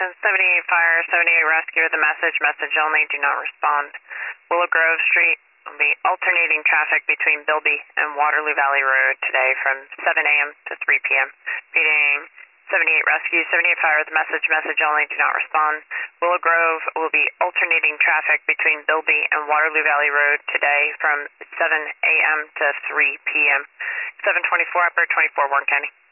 Station 78 Fire, 78 Rescue, the message only, do not respond. Willow Grove Street will be alternating traffic between Bilby and Waterloo Valley Road today from 7 a.m. to 3 p.m. Reading 78 Rescue, 78 Fire, the message only, do not respond. Willow Grove will be alternating traffic between Bilby and Waterloo Valley Road today from 7 a.m. to 3 p.m. 724 Upper, 24 Warren County.